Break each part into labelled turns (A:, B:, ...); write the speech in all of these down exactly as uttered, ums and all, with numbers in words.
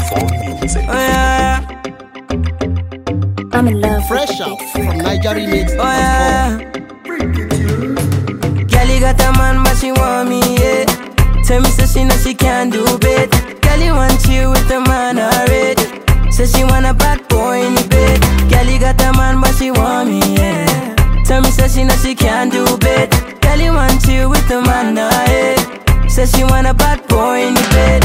A: Oh yeah.
B: I'm in love.
C: Fresh out from Niger Remix.
A: Oh yeah. Girl, got a man, but she want me, yeah. Tell me so she know she can't do bed. Girl, want you with a man already. Say she want a bad boy in the bed. Girl, got a man, but she want me, yeah. Tell me so she know she can't do bed. Girl, want you with a man already. Say she want a bad boy in the bed.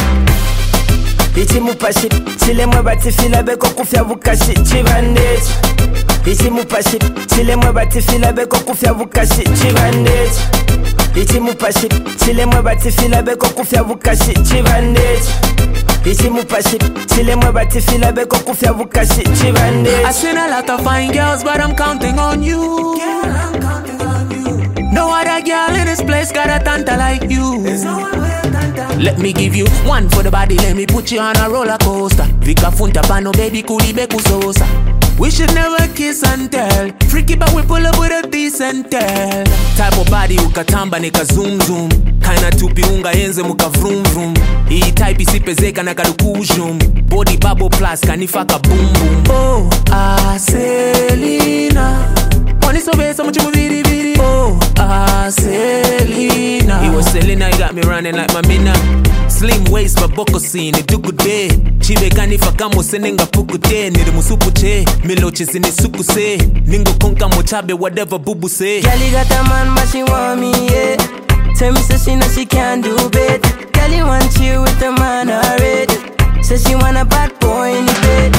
A: Ichi mupashi, chile mwe bati fila beko kufya bukashi chibandeji. Ichi mupashi, chile mwe bati fila beko kufya bukashi chibandeji. Ichi mupashi, chile mwe bati fila beko kufya bukashi chibandeji. Ichi mupashi, chile mwe bati fila beko kufya bukashi chibandeji.
D: I seen a lot of fine girls, but I'm counting on you. Girl, I'm counting on you. No other girl in this place got a tanta like you. There's no one with a tanta. Let me give you one for the body, let me put you on a roller coaster. Vika funta pano baby kuli beku sosa. We should never kiss and tell. Freaky but we pull up with a decent tell. Type of body ukatamba nika zoom zoom. Kaina tupi unga yenze muka vroom vroom. Hii type isipezeka na kadukujum. Body bubble plus kanifaka boom boom. Oh, ah, Selena. Money so bad, so much of vidi vidi. Oh, ah, Selena. It was Selena, you got me running like my mina. Slim waist, but boko scene, it do good day. Chive kanifa kamo senenga pukute. Nire musupu che, miloche zine suku se. Ningo konka mochabe, whatever bubu say.
A: Girl, got a man, but she want me, yeah. Tell me so she know she can't do bed. Girl, want you with a man already. Say she want a bad boy in the bed.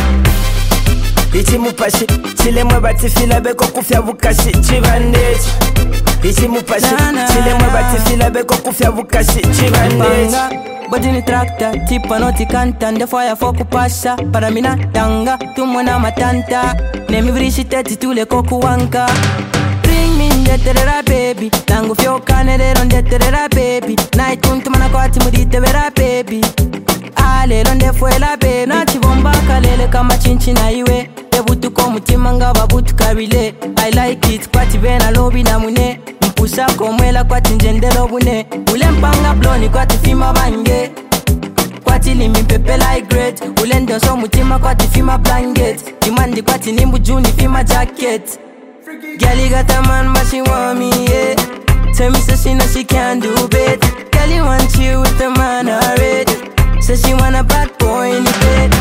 A: Ichi mupashi, chile mwe bati fila beko kufya bukashi chibandeji. Ichi mupashi, chile mwe bati fila beko kufya bukashi chibandeji. Body ni tractor, tipa noti kanta. Nde fire foku pasha, para mina tanga. Tumona matanta, nemi vrishi teti tule koku wanka. Bring me ndeterera baby, nangu fyoka nerero ndeterera baby. Night kuntumana kwa timudite vera baby. Alelo ndefuela baby, nachibomba kalele kama chinchi na iwe. Debutuko mutima nga babutuka bile. I like it, kwati bena lobi na mune. Mpusha komwela kwati njendelo bune. Ule mpanga bloni kwati fima bange. Kwati limi pepe like great. Ule ndoso mutima kwati fima blanket. Dimandi kwati nimbu juni fima jacket. Girl, got a man but she want me, yeah. Tell me so she know she can't do bed. Girl, want you with a man already. Say she want a bad boy in the bed.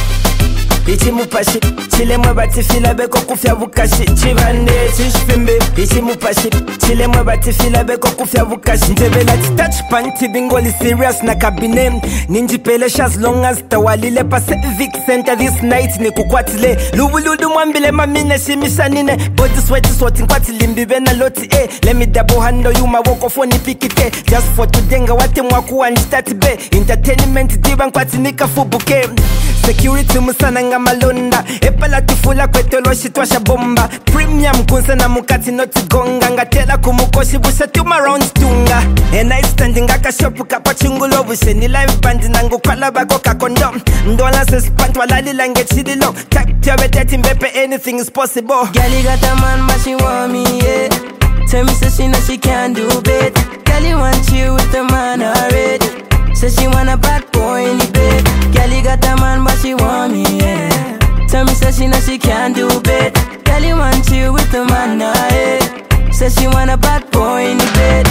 A: Ichi mupashi, chile mwe bati fila beko kufya bukashi chibandeji. Ichi mupashi, chile mwe bati fila beko kufya bukashi. Njebela touch panty bingoli serious na kabine. Ninji pelesha as long as tawalile Pacific Center this night ni kukwatile. Lubuludu mwambile mamine shimishanine. Body sweat sweat nkwati limbibe na loti eh. Let me double handle you my walk off on pikite. Just for today wate mwaku and start be. Entertainment diba nkwati nika fubuke. Security musana nga malonda. Epala tufula kwetelo shitwasha bomba. Premium kunse na mukati noti gonga. Ngatela kumukoshi busha tuma rounds tunga. And I standing ngaka shopu kapa chungulo bushe. Ni live band nangu kwa laba koka kondom. Ndola se spant walali lange chidilo. Tak tiawe teti mbepe anything is possible. Girl, got a man but she want me, yeah. Tell me so she know she can't do bed. Girl, want you with a man already. Say she want a bad boy in the bed. Girl, got a man but she want me, yeah. Tell me so she know she can't do bed. Girl, want you with a man already. Say she want a bad boy in the bed.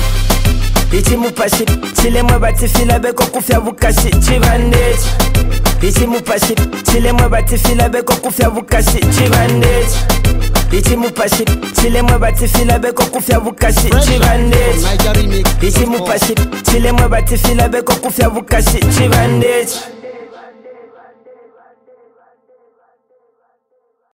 A: Ichi mupashi, chile mwe bati fila beko kufya bukashi chibandeji. Ichi mupashi, chile mwe bati fila beko kufya bukashi chibandeji. Ichi mupashi, chile mwe bati fila beko kufya bukashi chibandeji. Ichi mupashi, chile mwe bati fila beko kufya bukashi chibandeji.